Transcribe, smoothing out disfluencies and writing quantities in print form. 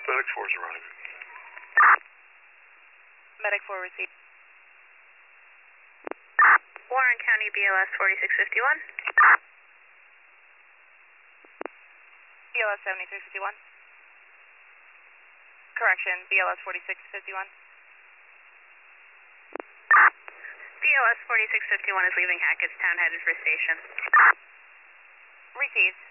Medic 4 is arriving. Medic 4 received. Warren County BLS 4651. BLS 7351. Correction, BLS 4651. BLS 4651 is leaving Hackettstown, headed for station. Received.